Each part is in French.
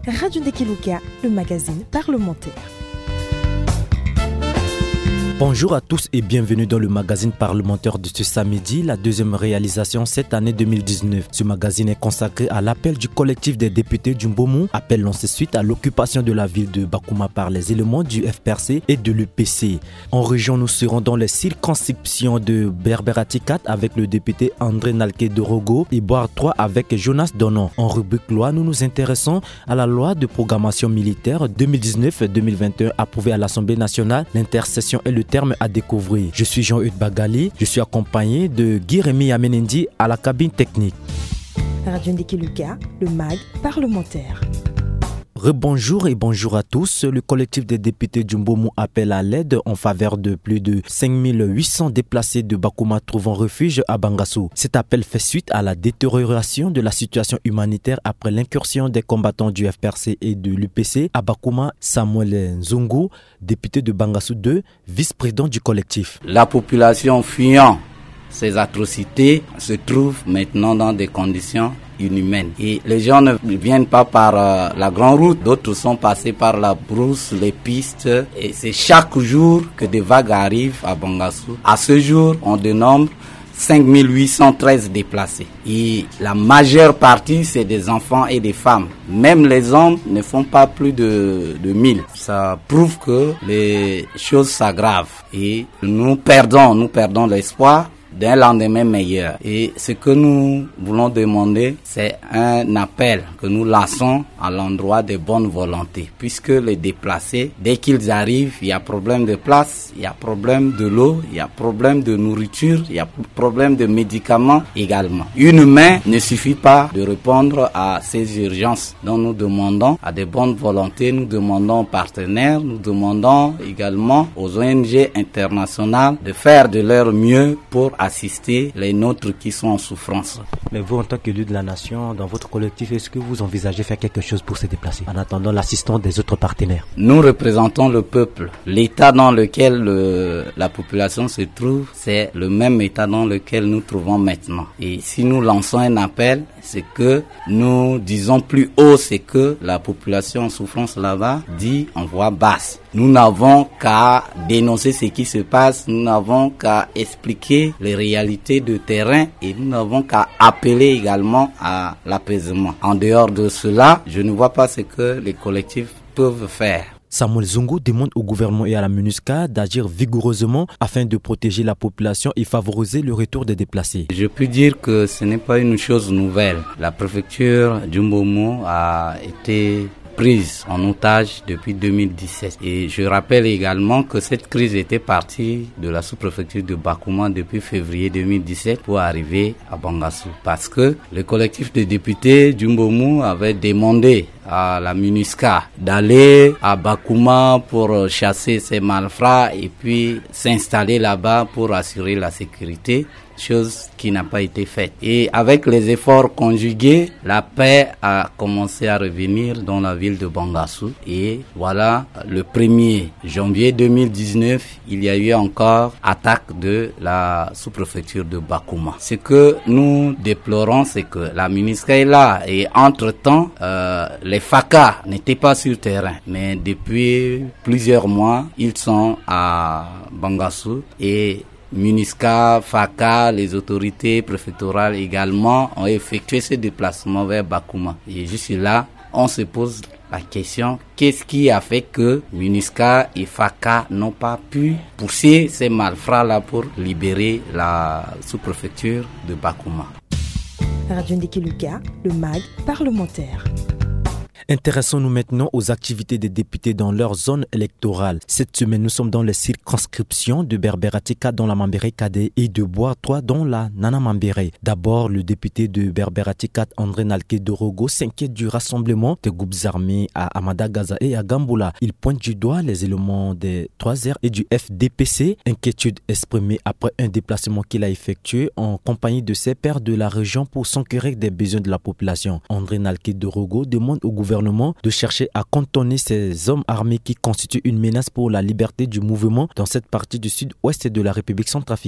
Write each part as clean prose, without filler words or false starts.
Radio Ndekeluka, le magazine parlementaire. Bonjour à tous et bienvenue dans le magazine parlementaire de ce samedi, la deuxième réalisation cette année 2019. Ce magazine est consacré à l'appel du collectif des députés du Mbomou, appel lancé suite à l'occupation de la ville de Bakouma par les éléments du FPRC et de l'UPC. En région, nous serons dans les circonscriptions de Berberati 4 avec le député André Nalké de Rogo et Boire 3 avec Jonas Donon. En rubrique loi, nous nous intéressons à la loi de programmation militaire 2019-2021 approuvée à l'Assemblée nationale. L'intercession est le terme à découvrir. Je suis Jean-Eudes Bagali, je suis accompagné de Guy-Rémy Amenendi à la cabine technique. Radio Ndekeluka, le mag parlementaire. Rebonjour et bonjour à tous. Le collectif des députés du Mbomou appelle à l'aide en faveur de plus de 5800 déplacés de Bakouma trouvant refuge à Bangassou. Cet appel fait suite à la détérioration de la situation humanitaire après l'incursion des combattants du FPRC et de l'UPC à Bakouma. Samuel Nzungu, député de Bangassou 2, vice-président du collectif. La population fuyant ces atrocités se trouve maintenant dans des conditions inhumaines. Et les gens ne viennent pas par la grande route, d'autres sont passés par la brousse, les pistes. Et c'est chaque jour que des vagues arrivent à Bangassou. À ce jour, on dénombre 5813 déplacés. Et la majeure partie, c'est des enfants et des femmes. Même les hommes ne font pas plus de 1000. Ça prouve que les choses s'aggravent. Et nous perdons l'espoir d'un lendemain meilleur. Et ce que nous voulons demander, c'est un appel que nous lançons à l'endroit des bonnes volontés. Puisque les déplacés, dès qu'ils arrivent, il y a problème de place, il y a problème de l'eau, il y a problème de nourriture, il y a problème de médicaments également. Une main ne suffit pas de répondre à ces urgences. Donc nous demandons à des bonnes volontés, nous demandons aux partenaires, nous demandons également aux ONG internationales de faire de leur mieux pour assister les nôtres qui sont en souffrance. Mais vous, en tant qu'élu de la nation, dans votre collectif, est-ce que vous envisagez faire quelque chose pour se déplacer en attendant l'assistance des autres partenaires? Nous représentons le peuple. L'état dans lequel la population se trouve, c'est le même état dans lequel nous trouvons maintenant. Et si nous lançons un appel, c'est que nous disons plus haut, c'est que la population en souffrance là-bas dit en voix basse. Nous n'avons qu'à dénoncer ce qui se passe, nous n'avons qu'à expliquer les réalités de terrain et nous n'avons qu'à appeler également à l'apaisement. En dehors de cela, je ne vois pas ce que les collectifs peuvent faire. Samuel Nzungu demande au gouvernement et à la MINUSCA d'agir vigoureusement afin de protéger la population et favoriser le retour des déplacés. Je peux dire que ce n'est pas une chose nouvelle. La préfecture du Mbomou a été prise en otage depuis 2017. Et je rappelle également que cette crise était partie de la sous-préfecture de Bakouma depuis février 2017 pour arriver à Bangassou. Parce que le collectif de députés du Mbomou avait demandé à la MINUSCA d'aller à Bakouma pour chasser ces malfrats et puis s'installer là-bas pour assurer la sécurité, chose qui n'a pas été faite. Et avec les efforts conjugués, la paix a commencé à revenir dans la ville de Bangassou. Et voilà, le 1er janvier 2019, il y a eu encore attaque de la sous-préfecture de Bakouma. Ce que nous déplorons, c'est que la MINUSCA est là et entre-temps, les FACA n'étaient pas sur terrain. Mais depuis plusieurs mois, ils sont à Bangassou et MINUSCA, FACA, les autorités préfectorales également ont effectué ce déplacement vers Bakouma. Et juste là, on se pose la question, qu'est-ce qui a fait que MINUSCA et FACA n'ont pas pu pousser ces malfrats-là pour libérer la sous-préfecture de Bakouma? Radio Ndekeluka, le mag parlementaire. Intéressons-nous maintenant aux activités des députés dans leur zone électorale. Cette semaine, nous sommes dans les circonscriptions de Berberati 4 dans la Mambéré Kadé et de Boire 3 dans la Nana Mambéré. D'abord, le député de Berberati 4, André Nalké de Rogo, s'inquiète du rassemblement des groupes armés à Amada Gaza et à Gamboula. Il pointe du doigt les éléments des 3R et du FDPC. Inquiétude exprimée après un déplacement qu'il a effectué en compagnie de ses pairs de la région pour s'enquérir des besoins de la population. André Nalké de Rogo demande au gouvernement de chercher à cantonner ces hommes armés qui constituent une menace pour la liberté du mouvement dans cette partie du sud-ouest de la République centrafricaine.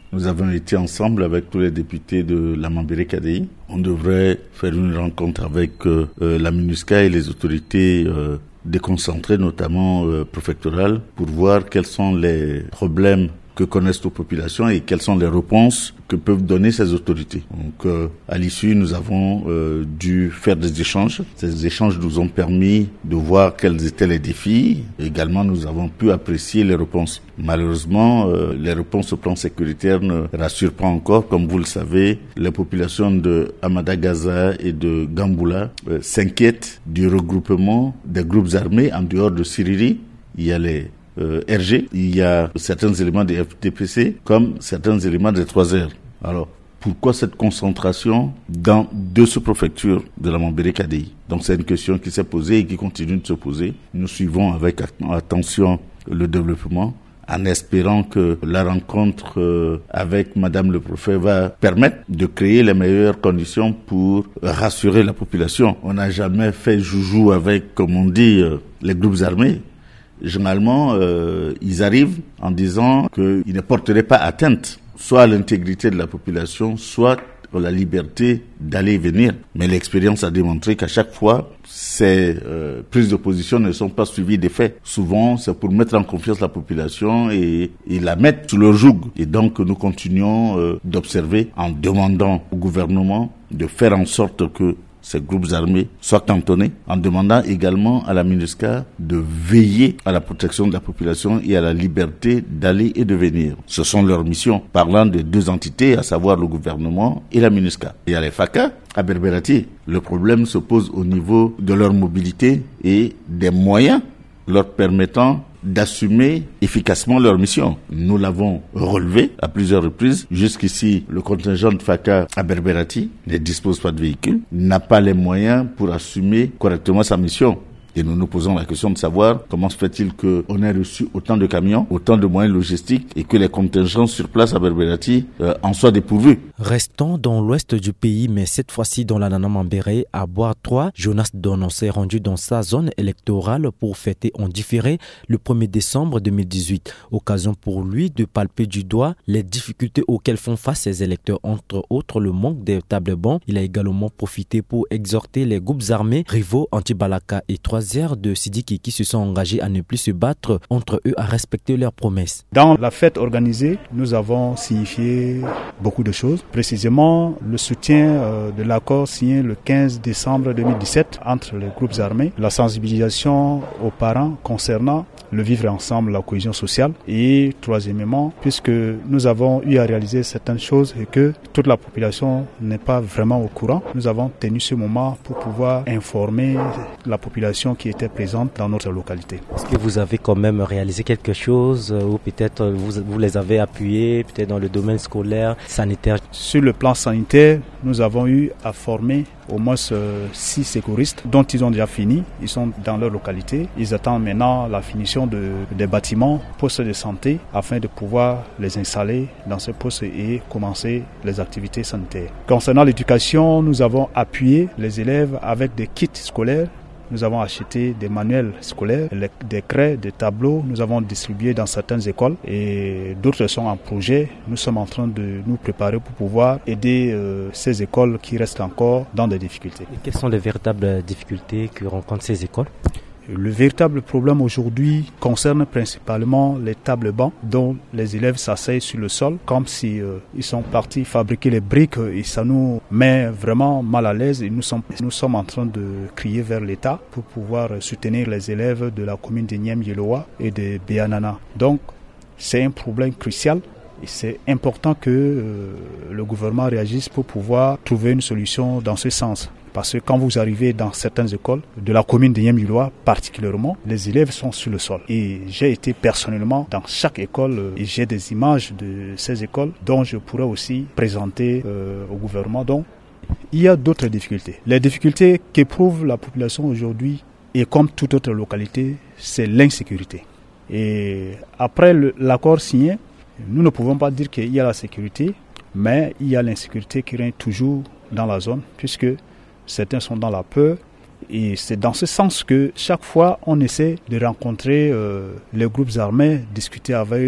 Nous avons été ensemble avec tous les députés de la Mambéré KDI. On devrait faire une rencontre avec la MINUSCA et les autorités déconcentrées, notamment préfectorales, pour voir quels sont les problèmes que connaissent nos populations et quelles sont les réponses que peuvent donner ces autorités. Donc, à l'issue, nous avons dû faire des échanges. Ces échanges nous ont permis de voir quels étaient les défis. Également, nous avons pu apprécier les réponses. Malheureusement, les réponses au plan sécuritaire ne rassurent pas encore. Comme vous le savez, les populations de Hamada-Gaza et de Gamboula s'inquiètent du regroupement des groupes armés en dehors de Siriri. Il y a les RG, il y a certains éléments des FDPC comme certains éléments des 3R. Alors, pourquoi cette concentration dans deux sous-préfectures de la Mambéré KDI? Donc, c'est une question qui s'est posée et qui continue de se poser. Nous suivons avec attention le développement en espérant que la rencontre avec Madame le Préfet va permettre de créer les meilleures conditions pour rassurer la population. On n'a jamais fait joujou avec, comme on dit, les groupes armés. Généralement, ils arrivent en disant qu'ils ne porteraient pas atteinte soit à l'intégrité de la population, soit à la liberté d'aller et venir. Mais l'expérience a démontré qu'à chaque fois, ces prises de position ne sont pas suivies des faits. Souvent, c'est pour mettre en confiance la population et la mettre sous leur joug. Et donc, nous continuons d'observer en demandant au gouvernement de faire en sorte que ces groupes armés soient cantonnés, en demandant également à la MINUSCA de veiller à la protection de la population et à la liberté d'aller et de venir. Ce sont leurs missions, parlant de deux entités, à savoir le gouvernement et la MINUSCA. Il y a les FACA à Berberati. Le problème se pose au niveau de leur mobilité et des moyens leur permettant d'assumer efficacement leur mission. Nous l'avons relevé à plusieurs reprises. Jusqu'ici, le contingent de FACA à Berberati ne dispose pas de véhicules, n'a pas les moyens pour assumer correctement sa mission. Et nous nous posons la question de savoir comment se fait-il qu'on ait reçu autant de camions, autant de moyens logistiques et que les contingents sur place à Berberati en soient dépourvus. Restons dans l'ouest du pays, mais cette fois-ci dans la Nana Mambéré, à Boire 3, Jonas Donon s'est rendu dans sa zone électorale pour fêter en différé le 1er décembre 2018. Occasion pour lui de palper du doigt les difficultés auxquelles font face ses électeurs, entre autres le manque des tables bancs. Il a également profité pour exhorter les groupes armés rivaux anti-Balaka et 3 de Sidiki qui se sont engagés à ne plus se battre entre eux, à respecter leurs promesses. Dans la fête organisée, nous avons signifié beaucoup de choses. Précisément, le soutien de l'accord signé le 15 décembre 2017 entre les groupes armés, la sensibilisation aux parents concernant le vivre ensemble, la cohésion sociale et troisièmement, puisque nous avons eu à réaliser certaines choses et que toute la population n'est pas vraiment au courant, nous avons tenu ce moment pour pouvoir informer la population qui était présente dans notre localité. Est-ce que vous avez quand même réalisé quelque chose ou peut-être vous les avez appuyés peut-être dans le domaine scolaire, sanitaire? Sur le plan sanitaire, nous avons eu à former au moins 6 secouristes dont ils ont déjà fini. Ils sont dans leur localité. Ils attendent maintenant la finition des bâtiments, postes de santé, afin de pouvoir les installer dans ces postes et commencer les activités sanitaires. Concernant l'éducation, nous avons appuyé les élèves avec des kits scolaires. Nous avons acheté des manuels scolaires, des craies, des tableaux. Nous avons distribué dans certaines écoles et d'autres sont en projet. Nous sommes en train de nous préparer pour pouvoir aider ces écoles qui restent encore dans des difficultés. Et quelles sont les véritables difficultés que rencontrent ces écoles ? Le véritable problème aujourd'hui concerne principalement les tables bancs dont les élèves s'asseyent sur le sol comme si ils sont partis fabriquer les briques et ça nous met vraiment mal à l'aise et nous sommes en train de crier vers l'État pour pouvoir soutenir les élèves de la commune de Niem-Yeloa et de Béanana. Donc c'est un problème crucial. Et c'est important que le gouvernement réagisse pour pouvoir trouver une solution dans ce sens. Parce que quand vous arrivez dans certaines écoles, de la commune de Niem-Yeloa particulièrement, les élèves sont sur le sol. Et j'ai été personnellement dans chaque école et j'ai des images de ces écoles dont je pourrais aussi présenter au gouvernement. Donc, il y a d'autres difficultés. Les difficultés qu'éprouve la population aujourd'hui, et comme toute autre localité, c'est l'insécurité. Et après l'accord signé, nous ne pouvons pas dire qu'il y a la sécurité, mais il y a l'insécurité qui règne toujours dans la zone, puisque certains sont dans la peur. Et c'est dans ce sens que chaque fois, on essaie de rencontrer les groupes armés, discuter avec eux,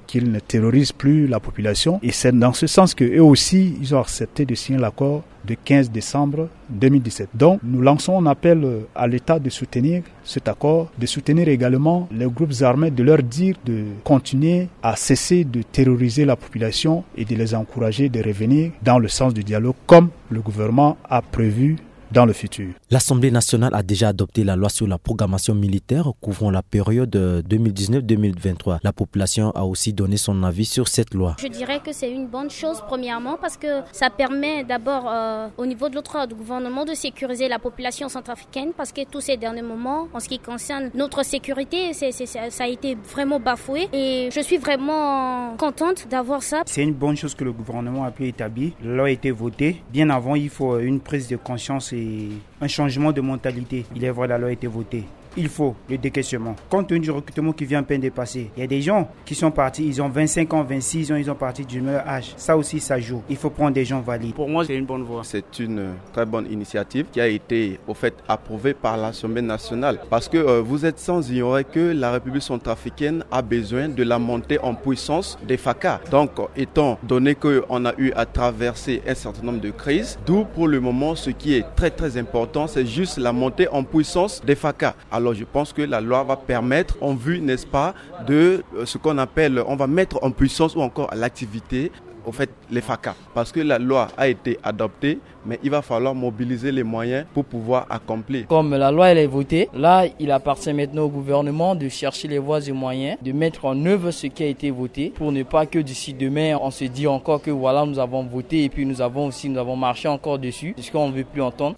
qu'ils ne terrorisent plus la population. Et c'est dans ce sens qu'eux aussi, ils ont accepté de signer l'accord de 15 décembre 2017. Donc, nous lançons un appel à l'État de soutenir cet accord, de soutenir également les groupes armés, de leur dire de continuer à cesser de terroriser la population et de les encourager de revenir dans le sens du dialogue comme le gouvernement a prévu dans le futur. L'Assemblée nationale a déjà adopté la loi sur la programmation militaire couvrant la période 2019-2023. La population a aussi donné son avis sur cette loi. Je dirais que c'est une bonne chose, premièrement, parce que ça permet d'abord au niveau de l'autre gouvernement de sécuriser la population centrafricaine, parce que tous ces derniers moments, en ce qui concerne notre sécurité, ça a été vraiment bafoué. Et je suis vraiment contente d'avoir ça. C'est une bonne chose que le gouvernement a pu établir. La loi a été votée. Bien avant, il faut une prise de conscience et un changement de mentalité. Il est vrai, la loi a été votée. Il faut le décaissement. Compte tenu du recrutement qui vient à peine de passer, il y a des gens qui sont partis, ils ont 25 ans, 26 ans, ils ont parti du meilleur âge. Ça aussi, ça joue. Il faut prendre des gens valides. Pour moi, c'est une bonne voie. C'est une très bonne initiative qui a été, au fait, approuvée par l'Assemblée nationale. Parce que vous êtes sans ignorer que la République centrafricaine a besoin de la montée en puissance des FACA. Donc, étant donné qu'on a eu à traverser un certain nombre de crises, d'où pour le moment, ce qui est très très important, c'est juste la montée en puissance des FACA. Alors je pense que la loi va permettre, en vue, n'est-ce pas, de ce qu'on appelle, on va mettre en puissance ou encore à l'activité, au fait, les FACA. Parce que la loi a été adoptée, mais il va falloir mobiliser les moyens pour pouvoir accomplir. Comme la loi elle est votée, là il appartient maintenant au gouvernement de chercher les voies et moyens, de mettre en œuvre ce qui a été voté, pour ne pas que d'ici demain on se dit encore que voilà nous avons voté et puis nous avons marché encore dessus, ce qu'on ne veut plus entendre.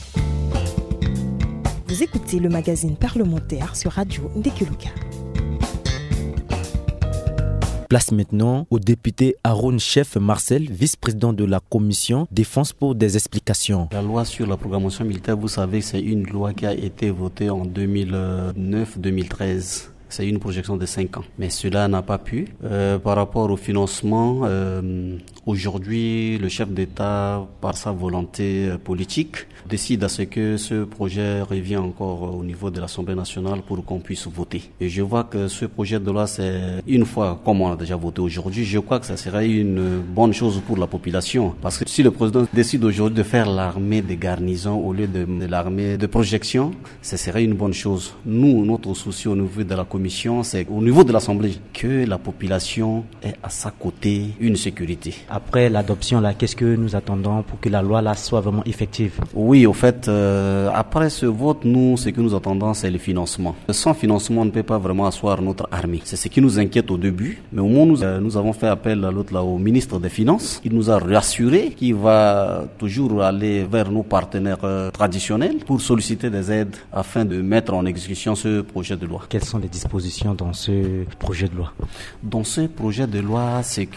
Vous écoutez le magazine parlementaire sur Radio Ndekeluka. Place maintenant au député Haroun Chef Marcel, vice-président de la commission défense pour des explications. La loi sur la programmation militaire, vous savez, c'est une loi qui a été votée en 2009-2013. C'est une projection de 5 ans. Mais cela n'a pas pu. Par rapport au financement, aujourd'hui, le chef d'État, par sa volonté politique, décide à ce que ce projet revienne encore au niveau de l'Assemblée nationale pour qu'on puisse voter. Et je vois que ce projet de loi, c'est une fois, comme on a déjà voté aujourd'hui, je crois que ça serait une bonne chose pour la population. Parce que si le président décide aujourd'hui de faire l'armée de garnison au lieu de l'armée de projection, ce serait une bonne chose. Nous, notre souci au niveau de la commission, c'est au niveau de l'Assemblée que la population ait à sa côté une sécurité. Après l'adoption, là, qu'est-ce que nous attendons pour que la loi là soit vraiment effective? Oui, au fait, après ce vote, nous, ce que nous attendons, c'est le financement. Sans financement, on ne peut pas vraiment asseoir notre armée. C'est ce qui nous inquiète au début. Mais au moins, nous avons fait appel à l'autre, là, au ministre des Finances. Il nous a rassuré qu'il va toujours aller vers nos partenaires traditionnels pour solliciter des aides afin de mettre en exécution ce projet de loi. Quelles sont les dispositions dans ce projet de loi? Dans ce projet de loi, c'est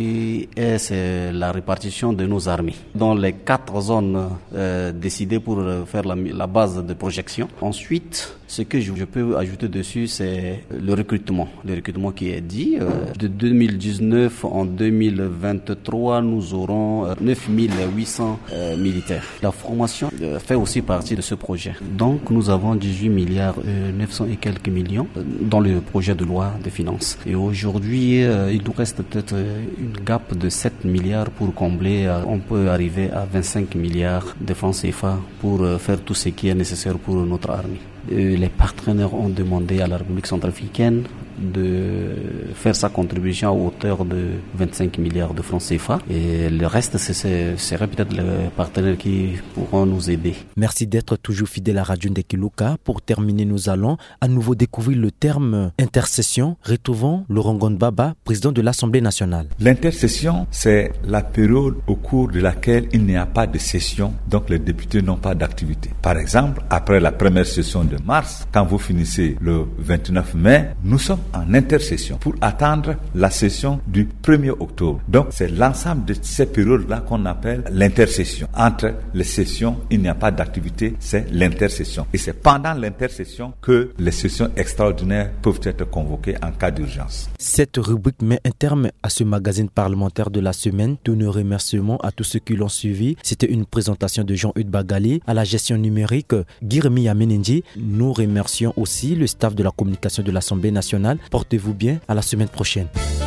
la répartition de nos armées dans les 4 zones décidées pour faire la base de projection. Ensuite, ce que je peux ajouter dessus, c'est le recrutement. Le recrutement qui est dit. De 2019 en 2023, nous aurons 9800 militaires. La formation fait aussi partie de ce projet. Donc, nous avons 18 milliards 900 et quelques millions dans le projet de loi des finances. Et aujourd'hui, il nous reste peut-être une gap de 7 milliards pour combler. On peut arriver à 25 milliards de francs CFA pour faire tout ce qui est nécessaire pour notre armée. Les partenaires ont demandé à la République centrafricaine de faire sa contribution à hauteur de 25 milliards de francs CFA. Et le reste, ce serait peut-être les partenaires qui pourront nous aider. Merci d'être toujours fidèle à Radio Ndekeluka. Pour terminer, nous allons à nouveau découvrir le terme intercession. Retrouvons Laurent Gondbaba, président de l'Assemblée nationale. L'intercession, c'est la période au cours de laquelle il n'y a pas de session, donc les députés n'ont pas d'activité. Par exemple, après la première session de mars, quand vous finissez le 29 mai, nous sommes en intercession pour attendre la session du 1er octobre. Donc, c'est l'ensemble de ces périodes-là qu'on appelle l'intercession. Entre les sessions, il n'y a pas d'activité, c'est l'intercession. Et c'est pendant l'intercession que les sessions extraordinaires peuvent être convoquées en cas d'urgence. Cette rubrique met un terme à ce magazine parlementaire de la semaine. Tous nos remerciements à tous ceux qui l'ont suivi. C'était une présentation de Jean-Hugues Bagali à la gestion numérique, Guirmi Amenendi. Nous remercions aussi le staff de la communication de l'Assemblée nationale. Portez-vous bien, à la semaine prochaine.